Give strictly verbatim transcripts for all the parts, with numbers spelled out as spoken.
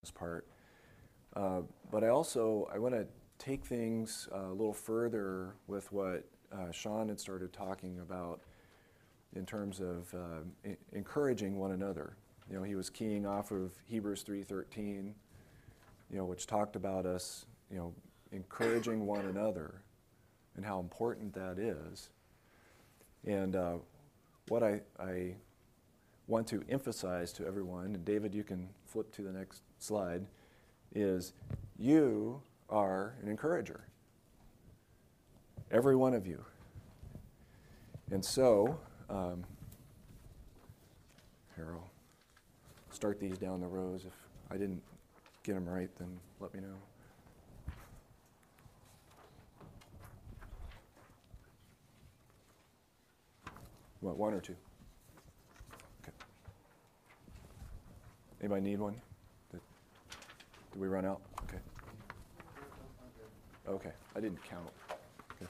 this part. Uh, but I also, I want to take things uh, a little further with what uh, Sean had started talking about in terms of uh, I- encouraging one another. You know, he was keying off of Hebrews three thirteen, you know, which talked about us, you know, encouraging one another and how important that is. And uh, what I, I want to emphasize to everyone, and David, you can flip to the next slide, is you are an encourager. Every one of you. And so, um, here, I'll start these down the rows. If I didn't get them right, then let me know. You want one or two? Okay. Anybody need one? Did, did we run out? Okay. Okay. I didn't count. Okay.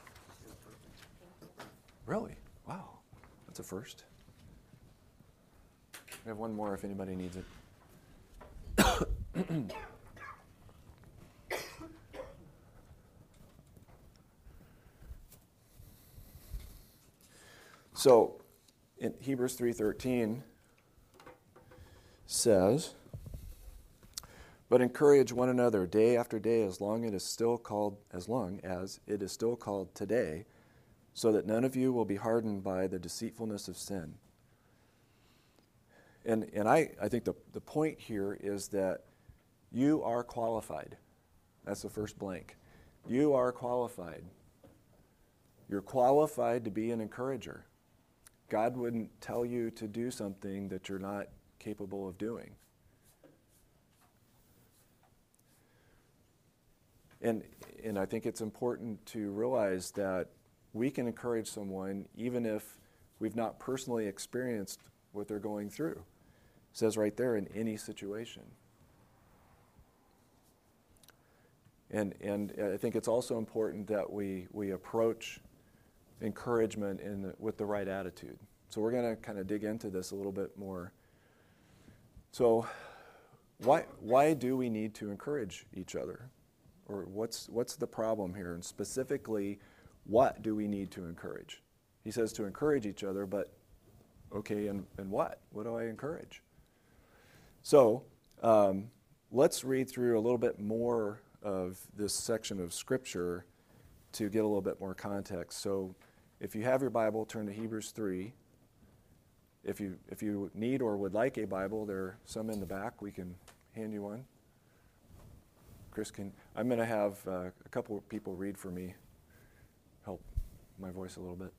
Really? Wow. That's a first. We have one more if anybody needs it. So, in Hebrews three thirteen says, "But encourage one another day after day, as long it is still called as long as it is still called today, so that none of you will be hardened by the deceitfulness of sin." And and I, I think the, the point here is that you are qualified. That's the first blank. You are qualified. You're qualified to be an encourager. God wouldn't tell you to do something that you're not capable of doing. And and I think it's important to realize that we can encourage someone even if we've not personally experienced what they're going through. It says right there, in any situation. And and I think it's also important that we we approach encouragement in the, with the right attitude. So we're going to kind of dig into this a little bit more. So why why do we need to encourage each other? Or what's what's the problem here? And specifically, what do we need to encourage? He says to encourage each other, but okay, and, and what? What do I encourage? So um, let's read through a little bit more of this section of Scripture to get a little bit more context. So if you have your Bible, turn to Hebrews three. If you if you need or would like a Bible, there are some in the back. We can hand you one. Chris can. I'm going to have uh, a couple of people read for me, help my voice a little bit.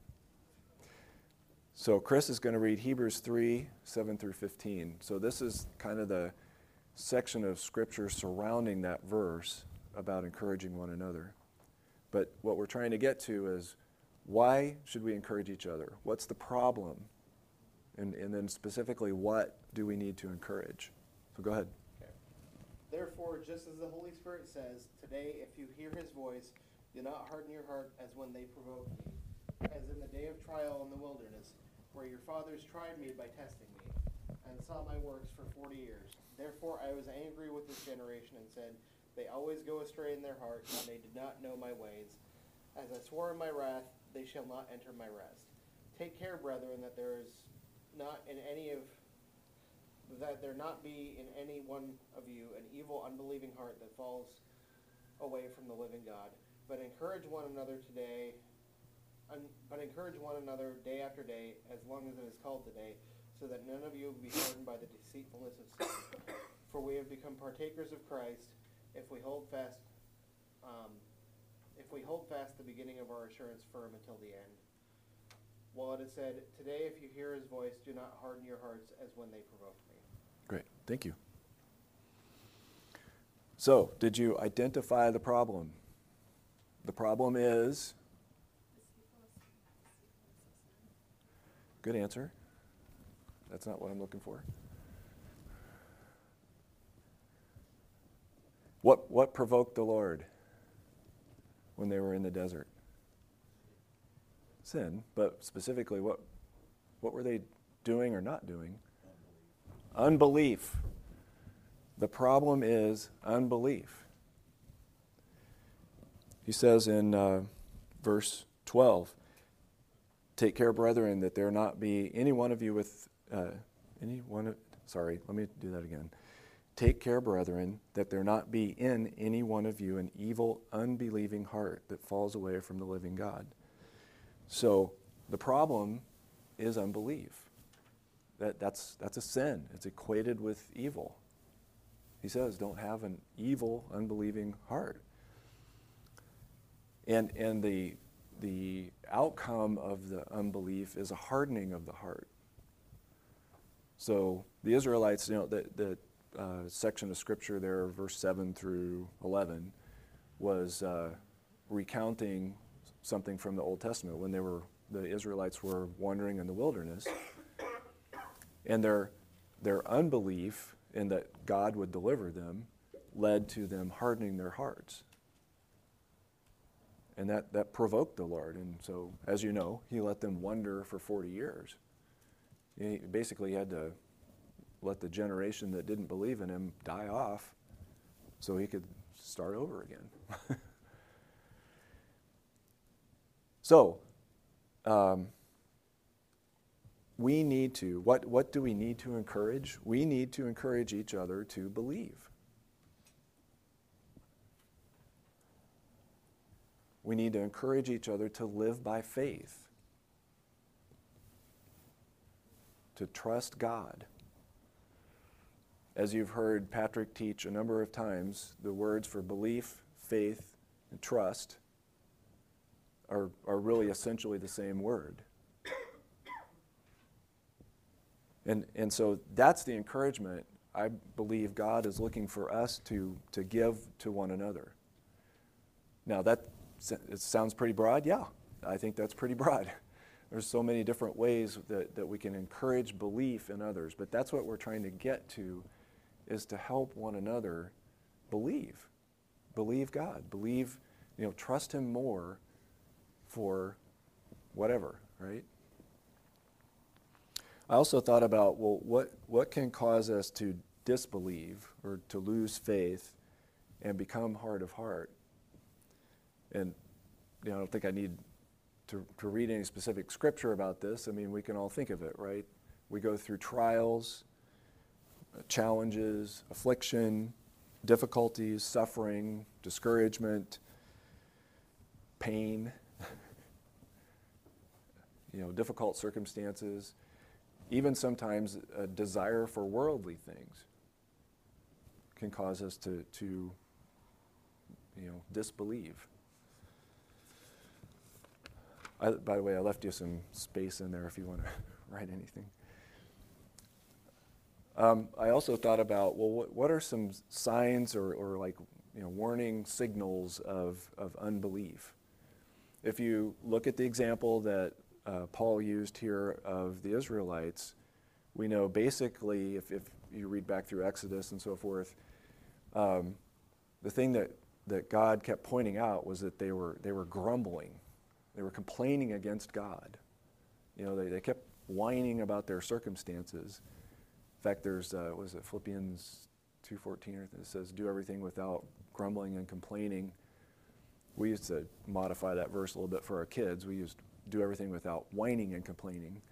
So Chris is going to read Hebrews three, seven through fifteen. So this is kind of the section of Scripture surrounding that verse about encouraging one another. But what we're trying to get to is, why should we encourage each other? What's the problem? And, and then specifically, what do we need to encourage? So go ahead. Okay. Therefore, just as the Holy Spirit says, today if you hear his voice, do not harden your heart as when they provoked me, as in the day of trial in the wilderness, where your fathers tried me by testing me, and saw my works for forty years. Therefore I was angry with this generation and said, they always go astray in their heart, and they did not know my ways. As I swore in my wrath, they shall not enter my rest. Take care, brethren, that there is not in any of that there not be in any one of you an evil, unbelieving heart that falls away from the living God. But encourage one another today, un, but encourage one another day after day, as long as it is called today, so that none of you be hardened by the deceitfulness of sin. For we have become partakers of Christ, if we hold fast, um, if we hold fast the beginning of our assurance firm until the end. While it is said, today if you hear his voice, do not harden your hearts as when they provoked me. Great. Thank you. So, did you identify the problem? The problem is? Good answer. That's not what I'm looking for. What what provoked the Lord when they were in the desert? Sin, but specifically, what what were they doing or not doing? Unbelief. Unbelief. The problem is unbelief. He says in uh, verse twelve, take care, brethren, that there not be any one of you with, uh, any one of, sorry, let me do that again. Take care, brethren, that there not be in any one of you an evil, unbelieving heart that falls away from the living God. So the problem is unbelief. That, that's, that's a sin. It's equated with evil. He says, don't have an evil, unbelieving heart. And, and the, the outcome of the unbelief is a hardening of the heart. So the Israelites, you know, the, the uh, section of Scripture there, verse seven through eleven, was uh, recounting something from the Old Testament when they were, the Israelites were wandering in the wilderness. And their, their unbelief in that God would deliver them led to them hardening their hearts. And that, that provoked the Lord. And so, as you know, he let them wander for forty years. He basically had to let the generation that didn't believe in him die off so he could start over again. So, um, we need to, what, what do we need to encourage? We need to encourage each other to believe. We need to encourage each other to live by faith, to trust God. As you've heard Patrick teach a number of times, the words for belief, faith, and trust are, are really essentially the same word. And, and so that's the encouragement I believe God is looking for us to, to give to one another. Now that it sounds pretty broad. Yeah, I think that's pretty broad. There's so many different ways that, that we can encourage belief in others, but that's what we're trying to get to, is to help one another believe. Believe God. Believe, you know, trust him more for whatever, right? I also thought about, well, what, what can cause us to disbelieve or to lose faith and become hard of heart? And you know, I don't think I need to, to read any specific scripture about this. I mean, we can all think of it, right? We go through trials, challenges, affliction, difficulties, suffering, discouragement, pain, you know, difficult circumstances, even sometimes a desire for worldly things can cause us to, to you know, disbelieve. I, by the way, I left you some space in there if you want to write anything. Um, I also thought about, well, what, what are some signs or, or like, you know, warning signals of, of unbelief? If you look at the example that uh, Paul used here of the Israelites, we know basically, if, if you read back through Exodus and so forth, um, the thing that, that God kept pointing out was that they were they were grumbling. They were complaining against God. You know, they, they kept whining about their circumstances. In fact, there's, uh, what is it, Philippians two fourteen, or it says, do everything without grumbling and complaining. We used to modify that verse a little bit for our kids. We used do everything without whining and complaining.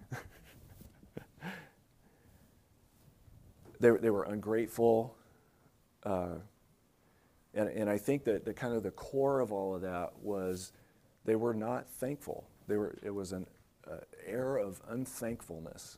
they, they were ungrateful. Uh, and, and I think that the kind of the core of all of that was they were not thankful. They were, it was an uh, air of unthankfulness.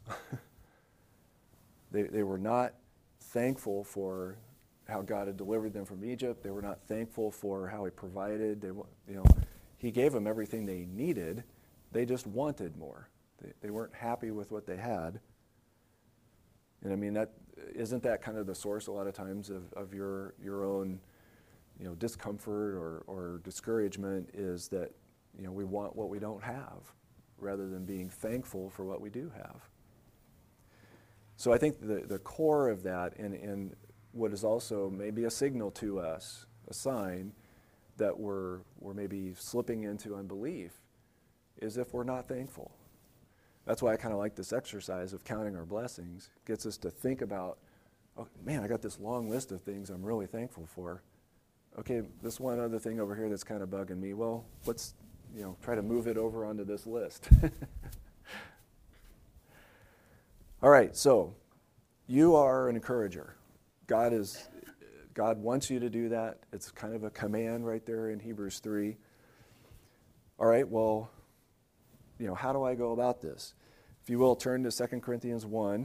they, they were not thankful for how God had delivered them from Egypt. They were not thankful for how he provided. They, you know, he gave them everything they needed. They just wanted more. They, they weren't happy with what they had. And I mean, that isn't that kind of the source a lot of times of, of your your own, you know, discomfort or, or discouragement, is that, you know, we want what we don't have rather than being thankful for what we do have. So I think the, the core of that, and, and what is also maybe a signal to us, a sign that we're, we're maybe slipping into unbelief, is if we're not thankful. That's why I kind of like this exercise of counting our blessings. It gets us to think about oh, man, I got this long list of things I'm really thankful for. Okay, this one other thing over here that's kind of bugging me. Well, let's, you know, try to move it over onto this list. All right, so you are an encourager. God is, God wants you to do that. It's kind of a command right there in Hebrews three. All right, well, you know, how do I go about this? If you will, turn to Second Corinthians one.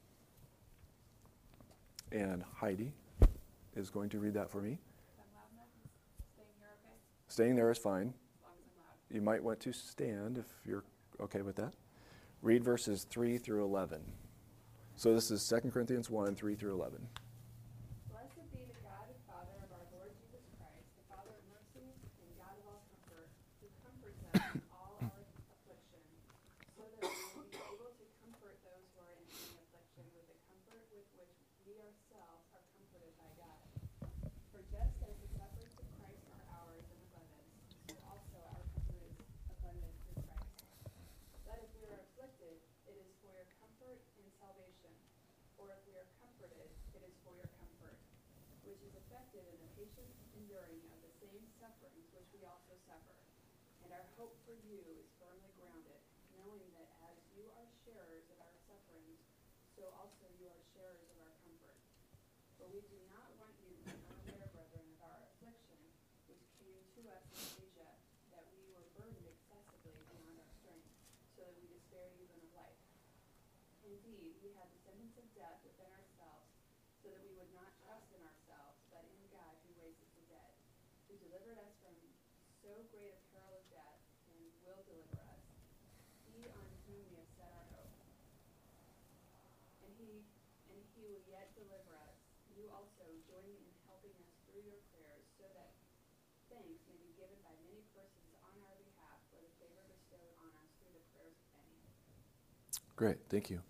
And Heidi is going to read that for me. Staying here okay? Staying there is fine. As long as I'm loud. You might want to stand if you're okay with that. Read verses three through eleven. So this is Second Corinthians one, three through eleven. Blessed be the God and Father of our Lord Jesus Christ, the Father of mercy and God of all comfort, who comforts us in all our affliction, so that we will be able to comfort those who are in any affliction with the comfort with which we ourselves are comforted by God. For just as the sufferings of Christ are ours in abundance, so also our comfort is abundant through Christ. But if we are afflicted, it is for your comfort and salvation. Or if we are comforted, it is for your comfort, which is effected in the patient enduring of the same sufferings which we also suffer. And our hope for you is firmly grounded, knowing that as you are sharers of our sufferings, so also you are sharers of our comfort. For we do not want you to be unaware, brethren, of our affliction, which came to us in Asia, that we were burdened excessively beyond our strength, so that we despaired even of life. Indeed, we had the sentence of death within ourselves, so that we would not trust in ourselves, but in God who raises the dead, who delivered us from so great a peril of death, and will deliver us. He on whom we have set our hope. And he, and he will yet deliver us. You also join in helping us through your prayers, so that thanks may be given by many persons on our behalf for the favor bestowed on us through the prayers of many. Great, thank you.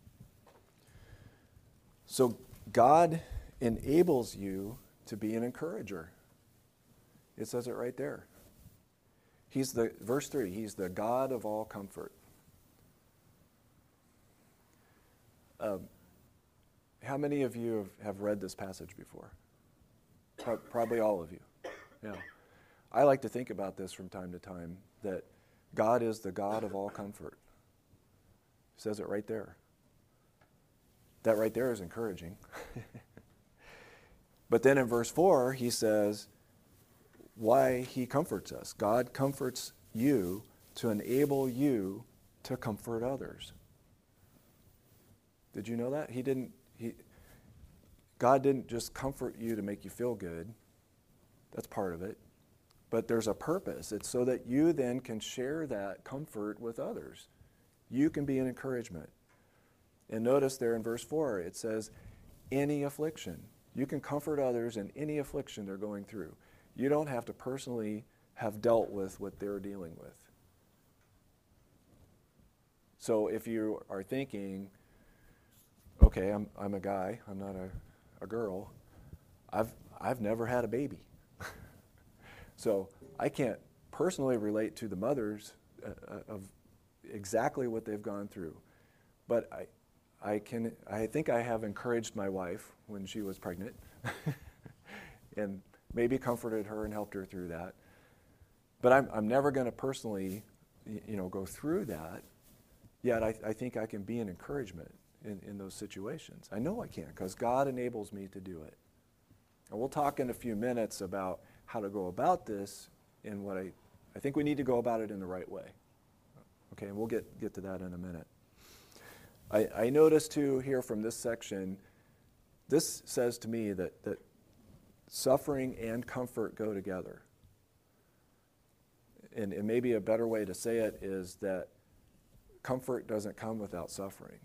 So God enables you to be an encourager. It says it right there. He's the, verse three, he's the God of all comfort. Um, how many of you have, have read this passage before? Pro- probably all of you. Yeah. I like to think about this from time to time, that God is the God of all comfort. It says it right there. That right there is encouraging. But then in verse four, he says why he comforts us. God comforts you to enable you to comfort others. Did you know that? He didn't, he, God didn't just comfort you to make you feel good. That's part of it. But there's a purpose. It's so that you then can share that comfort with others. You can be an encouragement. And notice there in verse four, it says, any affliction. You can comfort others in any affliction they're going through. You don't have to personally have dealt with what they're dealing with. So if you are thinking, okay, I'm I'm a guy, I'm not a, a girl, I've I've never had a baby. So I can't personally relate to the mothers uh, of exactly what they've gone through. But I I can I think I have encouraged my wife when she was pregnant and maybe comforted her and helped her through that. But I'm I'm never going to personally, you know, go through that. Yet I, I think I can be an encouragement in, in those situations. I know I can, because God enables me to do it. And we'll talk in a few minutes about how to go about this, and what I, I think we need to go about it in the right way. Okay, and we'll get, get to that in a minute. I, I noticed too here from this section, this says to me that, that suffering and comfort go together. And, and maybe a better way to say it is that comfort doesn't come without suffering.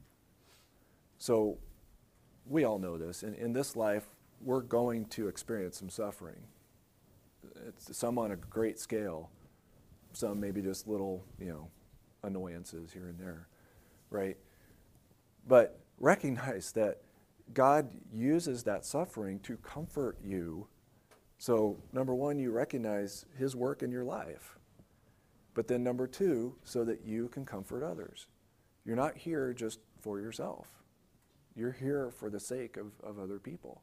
So we all know this. In, in this life, we're going to experience some suffering. It's some on a great scale, some maybe just little, you know, annoyances here and there, right? But recognize that God uses that suffering to comfort you. So number one, you recognize his work in your life. But then number two, so that you can comfort others. You're not here just for yourself. You're here for the sake of, of other people.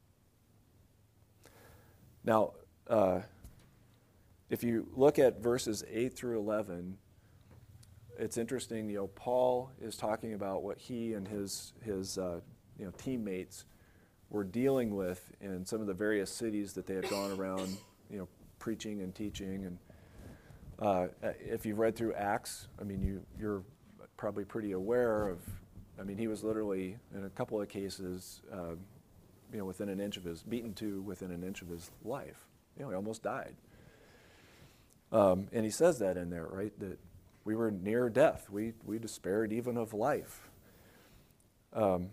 Now, uh, if you look at verses eight through eleven, it's interesting, you know, Paul is talking about what he and his, his uh, you know, teammates were dealing with in some of the various cities that they had gone around, you know, preaching and teaching. And uh, if you've read through Acts, I mean, you, you're probably pretty aware of, I mean, he was literally, in a couple of cases, uh, you know, within an inch of his, beaten to within an inch of his life. You know, he almost died. Um, and he says that in there, right, that we were near death. We, we despaired even of life. Um,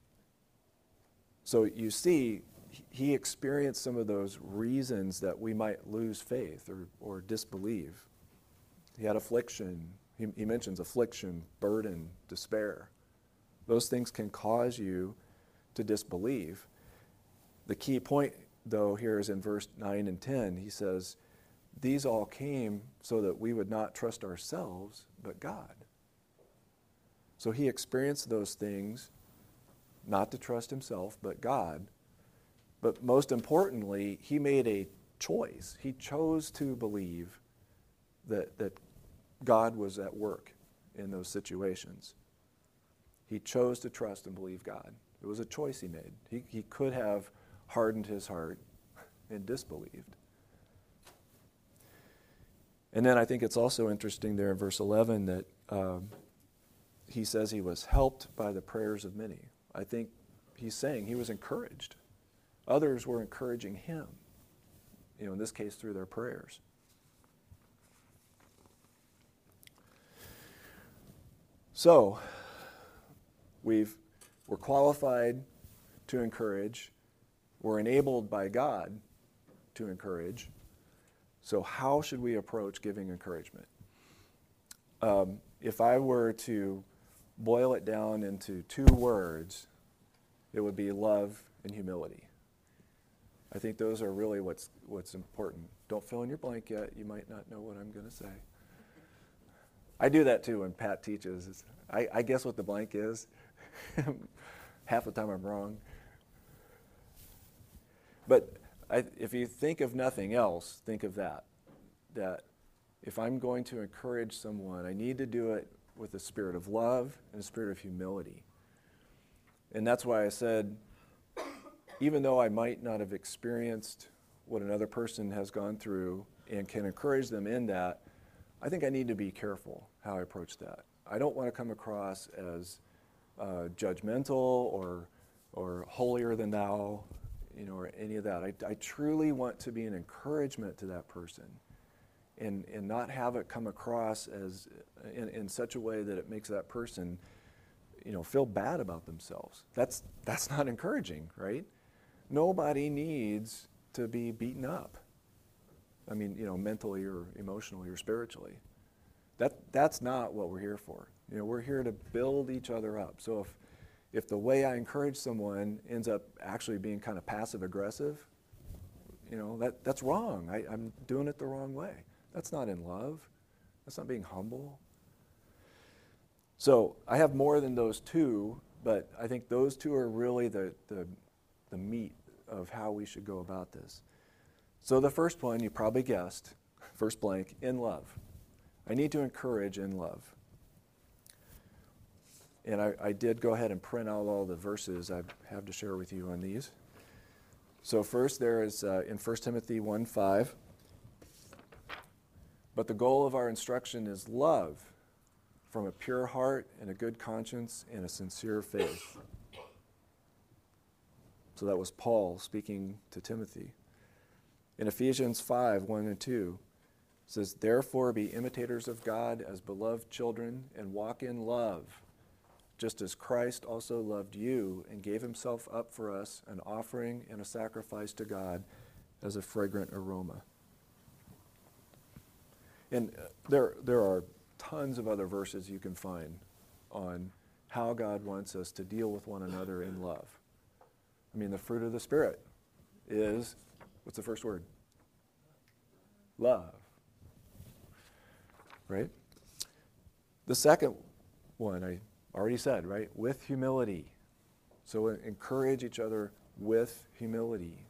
so you see, he experienced some of those reasons that we might lose faith or, or disbelieve. He had affliction. He, he mentions affliction, burden, despair. Those things can cause you to disbelieve. The key point, though, here is in verse nine and ten. He says, these all came so that we would not trust ourselves, but God. So he experienced those things, not to trust himself, but God. But most importantly, he made a choice. He chose to believe that, that God was at work in those situations. He chose to trust and believe God. It was a choice he made. He, he could have hardened his heart and disbelieved. And then I think it's also interesting there in verse eleven that um, he says he was helped by the prayers of many. I think he's saying he was encouraged. Others were encouraging him, you know, in this case through their prayers. So, we've, we're qualified to encourage. We're enabled by God to encourage. So how should we approach giving encouragement? Um, if I were to boil it down into two words, it would be love and humility. I think those are really what's what's important. Don't fill in your blank yet. You might not know what I'm going to say. I do that too when Pat teaches. It's, I, I guess what the blank is. Half the time I'm wrong. But I, if you think of nothing else, think of that. That if I'm going to encourage someone, I need to do it with a spirit of love and a spirit of humility. And that's why I said, even though I might not have experienced what another person has gone through and can encourage them in that, I think I need to be careful how I approach that. I don't want to come across as uh, judgmental or or holier than thou, you know, or any of that. I, I truly want to be an encouragement to that person and, and not have it come across as in, in such a way that it makes that person, you know, feel bad about themselves. That's that's not encouraging, right? Nobody needs to be beaten up. I mean, you know, mentally or emotionally or spiritually. That that's not what we're here for. You know, we're here to build each other up. So if if the way I encourage someone ends up actually being kind of passive aggressive, you know, that that's wrong. I, I'm doing it the wrong way. That's not in love. That's not being humble. So I have more than those two, but I think those two are really the the, the meat of how we should go about this. So the first one, you probably guessed, first blank, in love. I need to encourage in love. And I, I did go ahead and print out all the verses I have to share with you on these. So first there is uh, in First Timothy one five, but the goal of our instruction is love from a pure heart and a good conscience and a sincere faith. So that was Paul speaking to Timothy. In Ephesians five, one and two, it says, therefore be imitators of God as beloved children and walk in love, just as Christ also loved you and gave himself up for us, an offering and a sacrifice to God as a fragrant aroma. And there, there are tons of other verses you can find on how God wants us to deal with one another in love. I mean, the fruit of the Spirit is, what's the first word? Love. Right? The second one, I already said, right? With humility. So encourage each other with humility.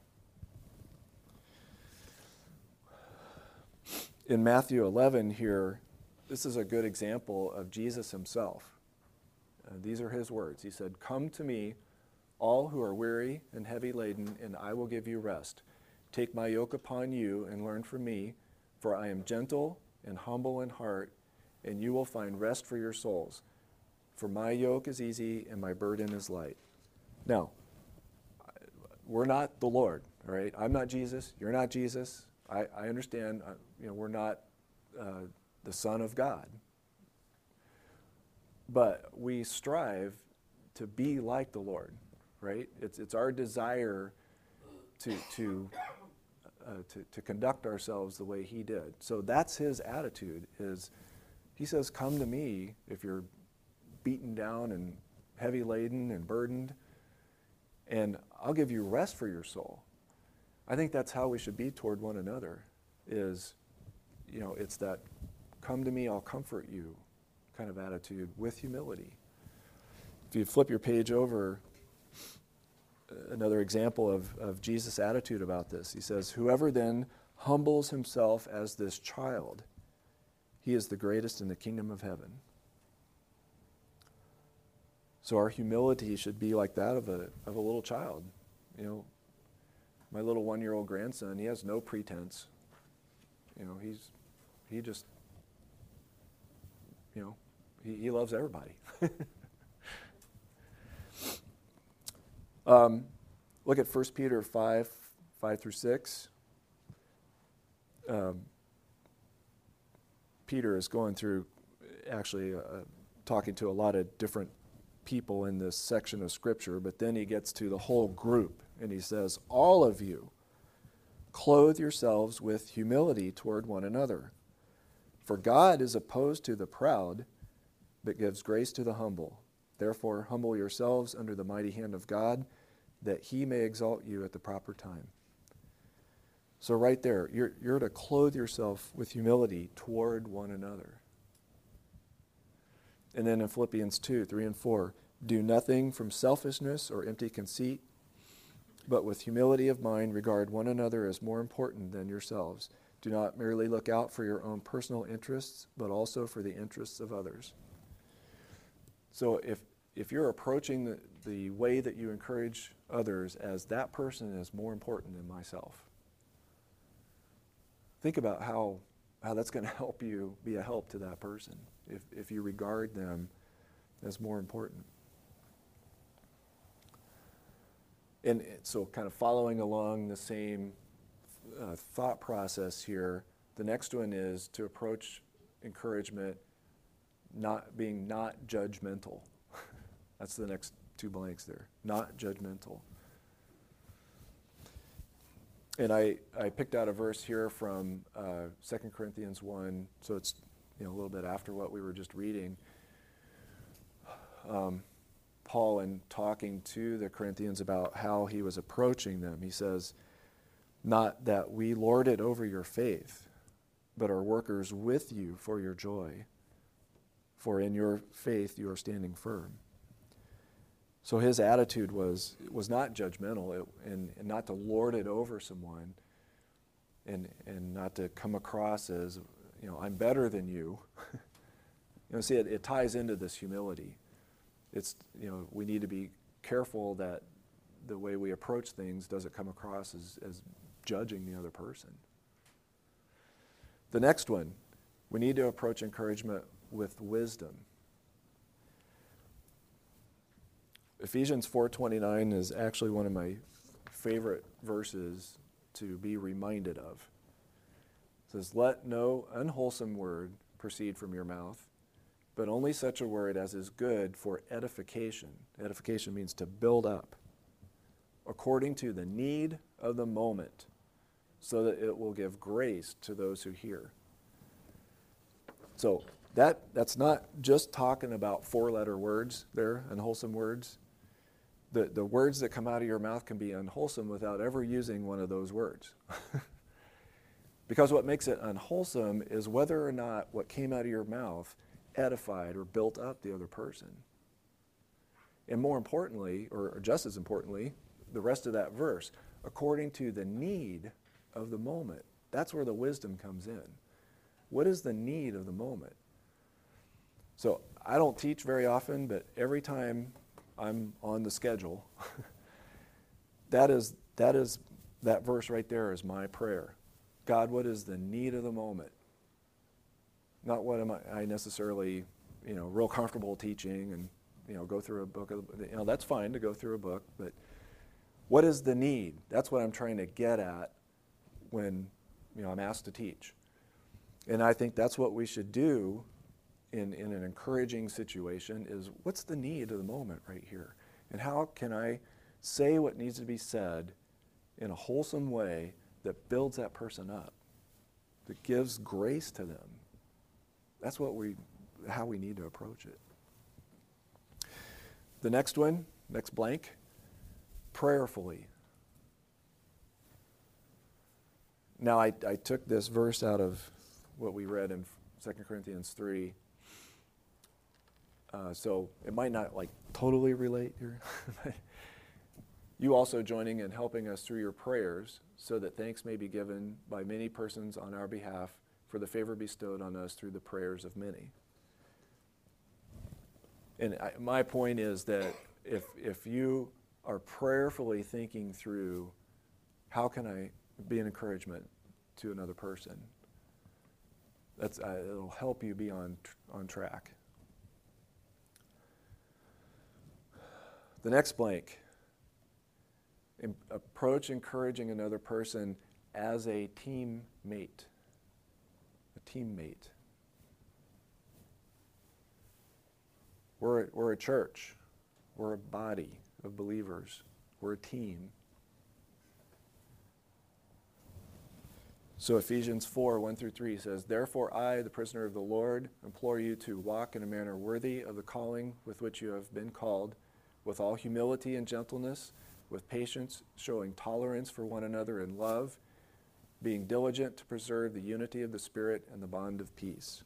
In Matthew eleven here, this is a good example of Jesus himself. Uh, these are his words. He said, "Come to me, all who are weary and heavy laden, and I will give you rest. Take my yoke upon you and learn from me, for I am gentle and humble in heart, and you will find rest for your souls. For my yoke is easy and my burden is light." Now, we're not the Lord, all right? I'm not Jesus. You're not Jesus. I, I understand, uh, you know, we're not uh, the Son of God. But we strive to be like the Lord, right? It's it's our desire to to uh, to, to conduct ourselves the way he did. So that's his attitude. Is he says, "Come to me if you're beaten down and heavy laden and burdened, and I'll give you rest for your soul." I think that's how we should be toward one another. Is, you know, it's that "come to me, I'll comfort you" kind of attitude with humility. If you flip your page over, another example of, of Jesus' attitude about this. He says, "Whoever then humbles himself as this child, he is the greatest in the kingdom of heaven." So our humility should be like that of a of a little child. You know, my little one-year-old grandson, he has no pretense. You know, he's he just, you know, he, he loves everybody. um, look at First Peter five, five through six. Um, Peter is going through, actually uh, talking to a lot of different people in this section of Scripture, but then he gets to the whole group, and he says, "All of you, clothe yourselves with humility toward one another. For God is opposed to the proud, but gives grace to the humble. Therefore, humble yourselves under the mighty hand of God, that he may exalt you at the proper time." So right there, you're, you're to clothe yourself with humility toward one another. And then in Philippians two, three and four, "Do nothing from selfishness or empty conceit, but with humility of mind regard one another as more important than yourselves. Do not merely look out for your own personal interests, but also for the interests of others." So if if you're approaching the, the way that you encourage others as that person is more important than myself, think about how how that's going to help you be a help to that person if, if you regard them as more important. And so kind of following along the same uh, thought process here, the next one is to approach encouragement not being not judgmental. That's the next two blanks there, not judgmental. And I, I picked out a verse here from uh, Second Corinthians one, so it's you know a little bit after what we were just reading. Um, Paul, in talking to the Corinthians about how he was approaching them, he says, "Not that we lord it over your faith, but are workers with you for your joy. For in your faith you are standing firm." So his attitude was was not judgmental, it, and, and not to lord it over someone, and and not to come across as, you know, I'm better than you. You know, see, it, it ties into this humility. It's, you know, we need to be careful that the way we approach things doesn't come across as, as judging the other person. The next one, we need to approach encouragement with wisdom. Ephesians four twenty-nine is actually one of my favorite verses to be reminded of. It says, "Let no unwholesome word proceed from your mouth, but only such a word as is good for edification." Edification means to build up, according to the need of the moment, so that it will give grace to those who hear. So that that's not just talking about four-letter words there, unwholesome words. The, the words that come out of your mouth can be unwholesome without ever using one of those words. Because what makes it unwholesome is whether or not what came out of your mouth edified or built up the other person. And more importantly, or just as importantly, the rest of that verse, according to the need of the moment. That's where the wisdom comes in. What is the need of the moment? So I don't teach very often, but every time I'm on the schedule, that is that is that verse right there is my prayer. God, what is the need of the moment? Not what am I, I necessarily, you know, real comfortable teaching and, you know, go through a book of, you know, that's fine to go through a book, but what is the need? That's what I'm trying to get at when, you know, I'm asked to teach. And I think that's what we should do in, in an encouraging situation is what's the need of the moment right here? And how can I say what needs to be said in a wholesome way that builds that person up, that gives grace to them? That's what we, how we need to approach it. The next one, next blank, prayerfully. Now, I, I took this verse out of what we read in Second Corinthians three. Uh, so it might not like totally relate here. You also joining and helping us through your prayers so that thanks may be given by many persons on our behalf for the favor bestowed on us through the prayers of many. And I, my point is that if if you are prayerfully thinking through how can I be an encouragement to another person, that's uh, it'll help you be on on track. The next blank. In, approach encouraging another person as a teammate. A teammate. We're, we're a church. We're a body of believers. We're a team. So Ephesians four, one through three says, "Therefore I, the prisoner of the Lord, implore you to walk in a manner worthy of the calling with which you have been called, with all humility and gentleness, with patience, showing tolerance for one another in love, being diligent to preserve the unity of the Spirit and the bond of peace."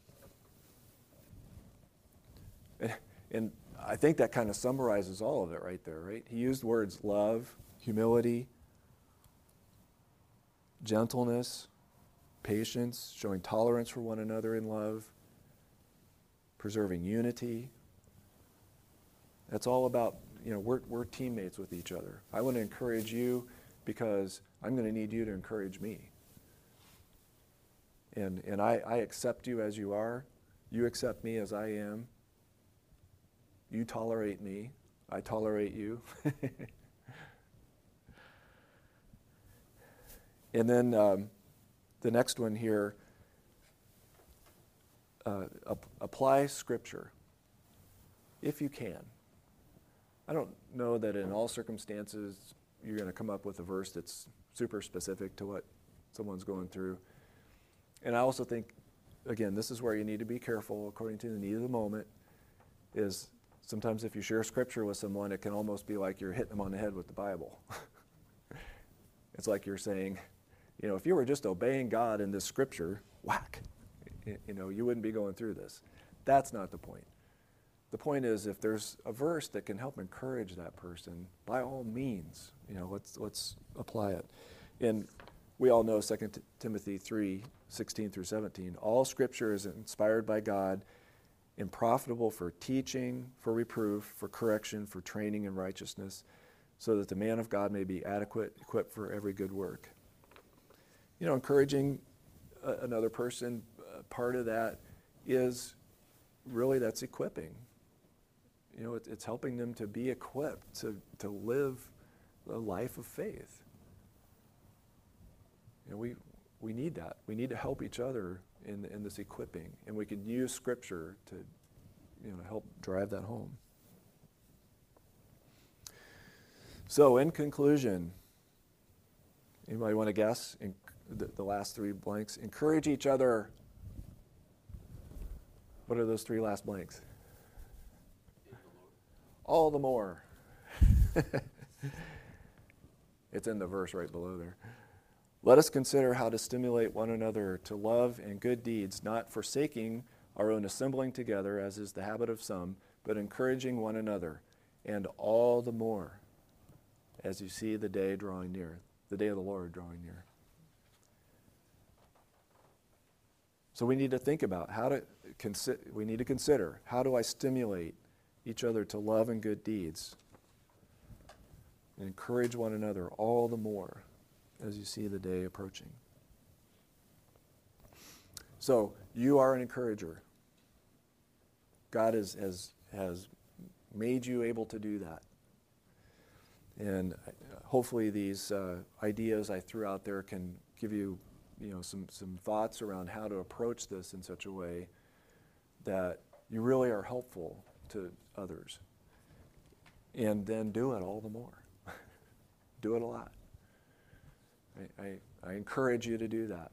And, and I think that kind of summarizes all of it right there, right? He used words love, humility, gentleness, patience, showing tolerance for one another in love, preserving unity. That's all about, you know, we're, we're teammates with each other. I want to encourage you because I'm going to need you to encourage me. And, and I, I accept you as you are. You accept me as I am. You tolerate me. I tolerate you. And then um, the next one here, uh, ap- apply Scripture, if you can. I don't know that in all circumstances you're going to come up with a verse that's super specific to what someone's going through. And I also think, again, this is where you need to be careful according to the need of the moment, is sometimes if you share Scripture with someone, it can almost be like you're hitting them on the head with the Bible. It's like you're saying, you know, if you were just obeying God in this Scripture, whack, you know, you wouldn't be going through this. That's not the point. The point is, if there's a verse that can help encourage that person, by all means, you know, let's let's apply it. And we all know Second Timothy three, sixteen through seventeen. All Scripture is inspired by God and profitable for teaching, for reproof, for correction, for training in righteousness, so that the man of God may be adequate, equipped for every good work. You know, encouraging uh, another person, uh, part of that is really that's equipping. You know, it, it's helping them to be equipped to, to live a life of faith. You know, we we need that. We need to help each other in in this equipping, and we can use Scripture to, you know, help drive that home. So, in conclusion, anybody want to guess? In the, the last three blanks. Encourage each other. What are those three last blanks? All the more. It's in the verse right below there. Let us consider how to stimulate one another to love and good deeds, not forsaking our own assembling together, as is the habit of some, but encouraging one another, and all the more as you see the day drawing near, the day of the Lord drawing near. So we need to think about how to consider, we need to consider, how do I stimulate each other to love and good deeds and encourage one another all the more as you see the day approaching. So you are an encourager. God is, has, has made you able to do that. And hopefully these uh, ideas I threw out there can give you, you know, some, some thoughts around how to approach this in such a way that you really are helpful to others. And then do it all the more. Do it a lot. I, I, I encourage you to do that.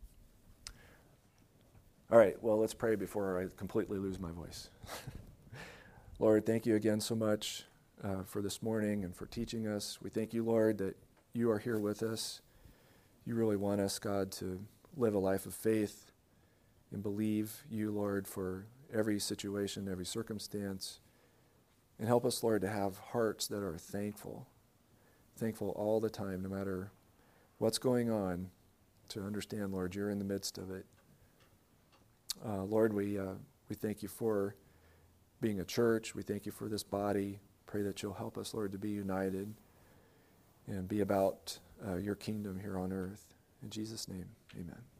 All right, well, let's pray before I completely lose my voice. Lord, thank you again so much uh, for this morning and for teaching us. We thank you, Lord, that you are here with us. You really want us, God, to live a life of faith and believe you, Lord, for every situation, every circumstance. And help us, Lord, to have hearts that are thankful, thankful all the time, no matter what's going on, to understand, Lord, you're in the midst of it. Uh, Lord, we uh, we thank you for being a church. We thank you for this body. Pray that you'll help us, Lord, to be united and be about uh, your kingdom here on earth. In Jesus' name, amen.